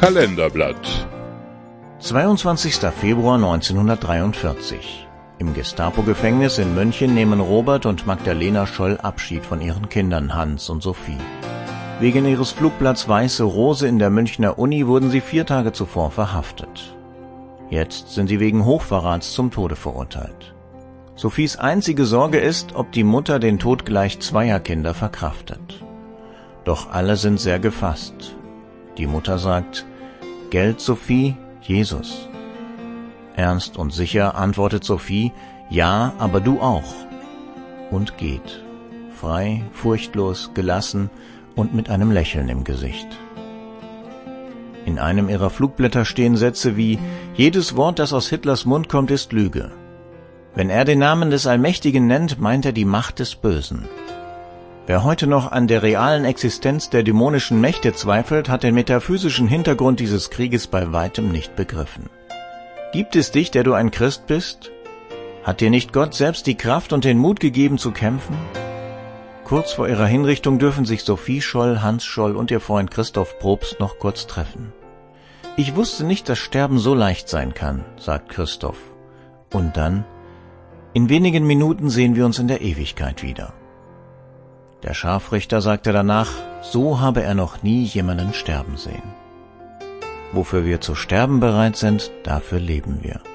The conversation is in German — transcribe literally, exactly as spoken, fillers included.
Kalenderblatt. zweiundzwanzigster Februar neunzehnhundertdreiundvierzig. Im Gestapo-Gefängnis in München nehmen Robert und Magdalena Scholl Abschied von ihren Kindern Hans und Sophie. Wegen ihres Flugblatts Weiße Rose in der Münchner Uni wurden sie vier Tage zuvor verhaftet. Jetzt sind sie wegen Hochverrats zum Tode verurteilt. Sophies einzige Sorge ist, ob die Mutter den Tod gleich zweier Kinder verkraftet. Doch alle sind sehr gefasst. Die Mutter sagt: Geld, Sophie, Jesus. Ernst und sicher antwortet Sophie: Ja, aber du auch. Und geht. Frei, furchtlos, gelassen und mit einem Lächeln im Gesicht. In einem ihrer Flugblätter stehen Sätze wie: Jedes Wort, das aus Hitlers Mund kommt, ist Lüge. Wenn er den Namen des Allmächtigen nennt, meint er die Macht des Bösen. Wer heute noch an der realen Existenz der dämonischen Mächte zweifelt, hat den metaphysischen Hintergrund dieses Krieges bei weitem nicht begriffen. Gibt es dich, der du ein Christ bist? Hat dir nicht Gott selbst die Kraft und den Mut gegeben zu kämpfen? Kurz vor ihrer Hinrichtung dürfen sich Sophie Scholl, Hans Scholl und ihr Freund Christoph Probst noch kurz treffen. Ich wusste nicht, dass Sterben so leicht sein kann, sagt Christoph. Und dann: In wenigen Minuten sehen wir uns in der Ewigkeit wieder. Der Scharfrichter sagte danach, so habe er noch nie jemanden sterben sehen. Wofür wir zu sterben bereit sind, dafür leben wir.